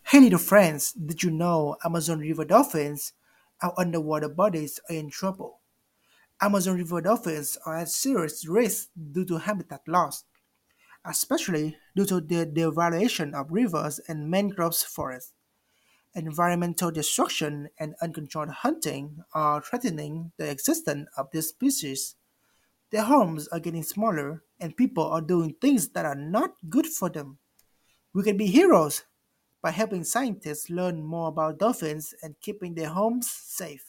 Hey little friends, did you know Amazon River dolphins, our underwater bodies, are in trouble? Amazon River dolphins are at serious risk due to habitat loss, especially due to the devaluation of rivers and mangrove forests. Environmental destruction and uncontrolled hunting are threatening the existence of these species. Their homes are getting smaller, and people are doing things that are not good for them. We can be heroes by helping scientists learn more about dolphins and keeping their homes safe.